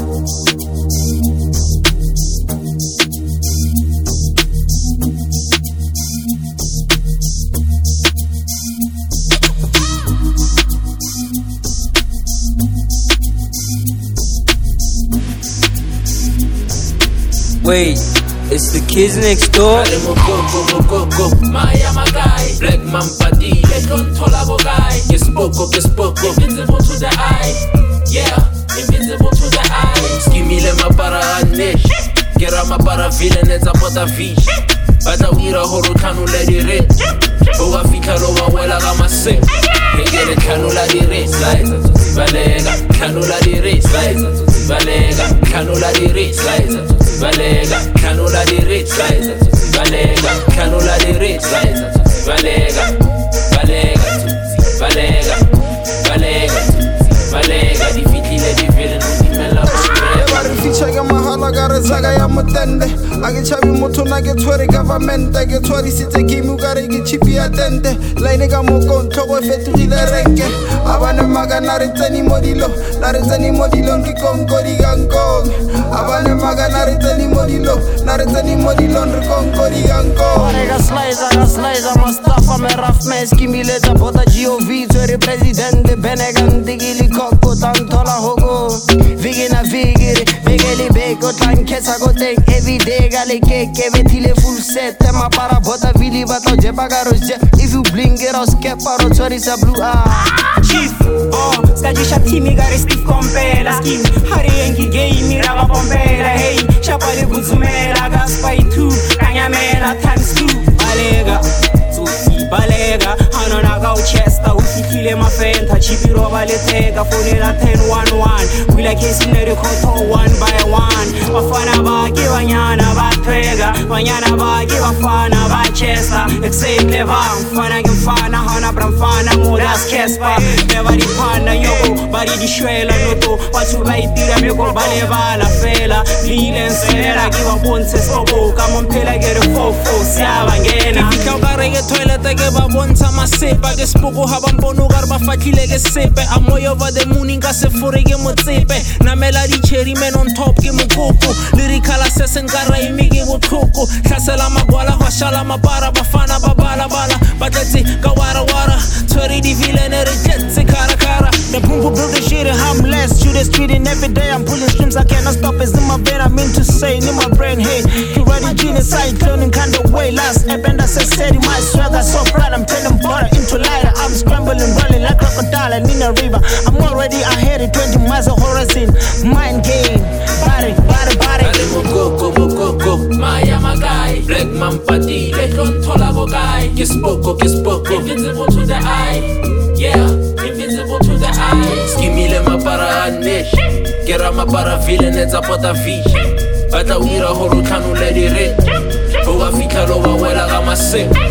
Wait, it's the kids next door? Maya Magai, Black Mampati, Lekontolago guy. Invincible to the eye. Yeah, invincible to the eye. Skimile mapara nesh. Gera mapara villain it's a pota fish. Bata wira horo kanula di re. Owa fikalo wa wela gama se. Hegere kanula di re. Slicer to Balega, kanula di re. Slicer to Balega, kanula di re. Slicer to Balega, kanula di re. Slicer to Balega, kanula di re. Slicer to Balega, Balega to Balega, Balega to Balega. Di fitile di villain di mela. Fichaga mahala gara zaga ya mutende age chavi mutu na ge twere government age twari site kimu gare ge chipi atende laine ga moko ntoko fetugile renke abane magana retani modilo ngi konkori gankong abane magana retani modilo ngi konkori gankong Orega slicer Mustafa me raf mes kimileta bota GOV twere presidente benegan digili kokko tantola hogo vigina vigili beko tankesa go take every day gale keke vetile full set tema para bota vili bato je bagaros je if you blink it or skep paro chori sa blue chief skajisha timi gare Steve Kompela skin hari engi game raba bombela hey chapale guzumela gaspai 2 kanyamela times 2 balega hano naga uchesta ufikile mafenta chipiro baleteka fonela 1011 wila kesi nerekoto one by one bafana baki banyana batwega banyana baki bafana bachesta exactly mfana ngifana hana bramfana modas kespa never dipanda yogo bari dishwela noto watu baitira beko balebala fela lilenselera kiwa bonse sobo kama mpela gere fofo siyabangena Ikawgarege toilet ke ba bontsha masepa ke spoko ha ba mpono gar ba fatlile ke sepe a moyo va the morning ka se fore ke motsepe na mela di cherry men on top ke mokoko lyrical assassin ka raimi ke botlhoko hlasela magwala go shala mapara bafana ba bala batletse ka wara tswere di villain re jetse kara the boom build the shit and harmless shoot the street and every day I'm pulling streams I cannot stop it's in my vein I mean to say in my brain hey you ready genocide turning kind of way last ep and I said my swagger so proud I'm turning butter into lighter I'm scrambling rolling like crocodile and in a river I'm already ahead of 20 miles of horizon mind game body Mokoko Maya Magai Black Mampati Lekontolago guy Kispoko invincible to the eye yeah invincible to the eye Skimile mapara nesh Gera mapara villain it's a pota fish Bata wira horo kanula di re Owa fikalo wa wela gama se